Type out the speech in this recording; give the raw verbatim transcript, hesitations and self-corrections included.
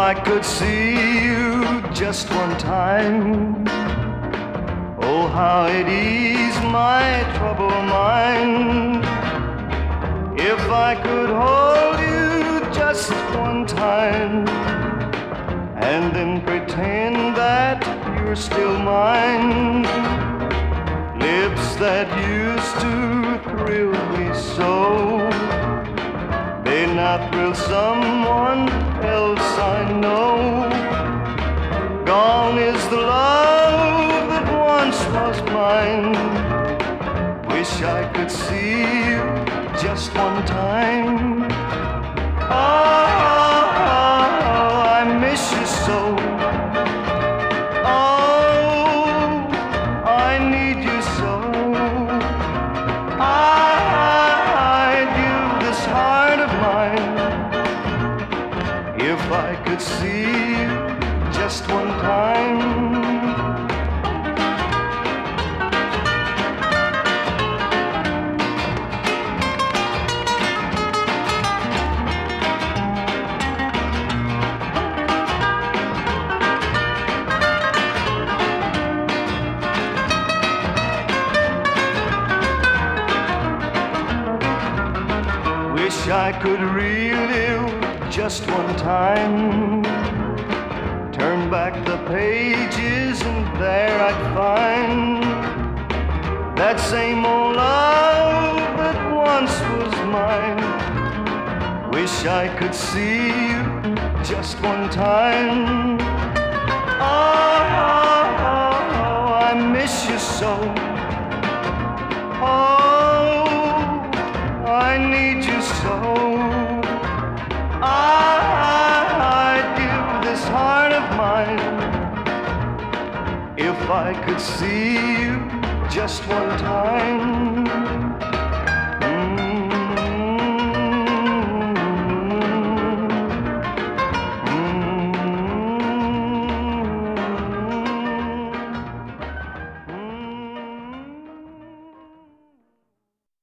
I could see you just one time, oh, how it ease my troubled mind. If I could hold you just one time, and then pretend that you're still mine. Lips that used to thrill me so, they now thrill someone else I know. Gone is the love that once was mine. Wish I could see you just one time. Oh, I miss you so. Oh, I need you so. I'd give this heart of mine if I could see you just one time. Wish I could relive just one time, turn back the pages and there I'd find that same old love that once was mine. Wish I could see you just one time. Oh, oh, oh, I miss you so. Oh, I need you so. I'd give this heart of mine if I could see you just one time.